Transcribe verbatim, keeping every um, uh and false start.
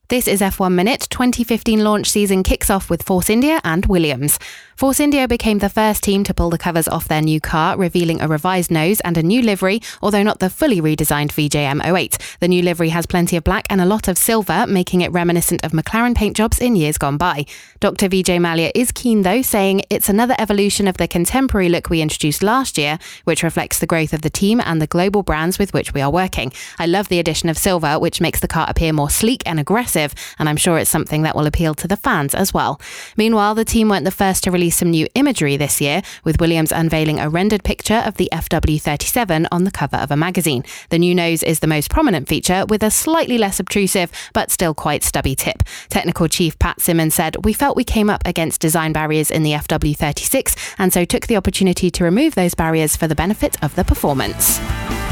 This is F one Minute. twenty fifteen launch season kicks off with Force India and Williams. Force India became the first team to pull the covers off their new car, revealing a revised nose and a new livery, although not the fully redesigned V J M oh eight. The new livery has plenty of black and a lot of silver, making it reminiscent of McLaren paint jobs in years gone by. Doctor Vijay Mallya is keen though, saying it's another evolution of the contemporary look we introduced last year, which reflects the growth of the team and the global brands with which we are working. I love the addition of silver, which makes the car appear more sleek and aggressive, and I'm sure it's something that will appeal to the fans as well. Meanwhile, the team weren't the first to release some new imagery this year, with Williams unveiling a rendered picture of the F W thirty-seven on the cover of a magazine. The new nose is the most prominent feature, with a slightly less obtrusive but still quite stubby tip. Technical chief Pat Simmons said, "We felt we came up against design barriers in the F W thirty-six and so took the opportunity to remove those barriers for the benefit of the performance."